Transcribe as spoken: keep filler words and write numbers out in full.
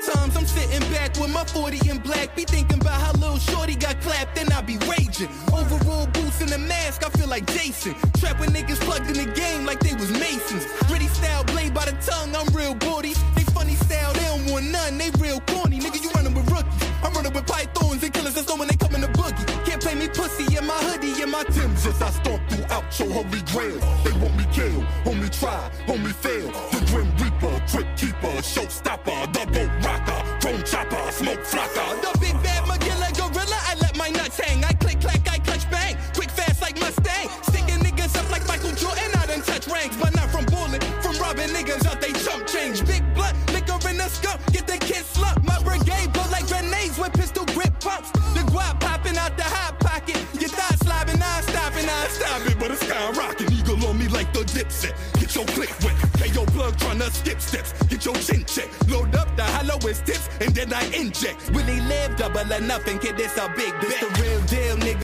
Sometimes I'm sitting back with my forty in black, be thinking about how little shorty got clapped, then I be raging. Overall boots and a mask, I feel like Jason. Trapping niggas plugged in the game like they was Masons. Gritty style, blade by the tongue, I'm real booty. They funny style, they don't want none, they real corny. Nigga, you running with rookies, I'm running with pythons and killers. That's when they come in the boogie. Can't play me pussy in my hoodie and my Timbs. As I stomp throughout your holy grail, they want me kill, homie try, homie fail. The Grim Reaper, trick keeper, showstopper, double rocker, chrome chopper, smoke flocker. The big bad Magilla gorilla, I let my nuts hang. I click clack, I clutch bang, quick fast like Mustang. Sticking niggas up like Michael Jordan, I done touch ranks, but not from bullet, from robbing niggas out they chump change. Big blood, liquor in the skunk, get the kid slump. My brigade blow like grenades with pistol grip pumps. The guap popping out the hot pocket, your thoughts slobbing, I stopping, I Stop it, but it's skyrocking. Eagle on me like the dipset. Get your click wet. K O plug tryna skip steps. Get your chin check. Load up the hollowest tips and then I inject. Willie live double or nothing, kid, this a big bet. This the real deal, nigga.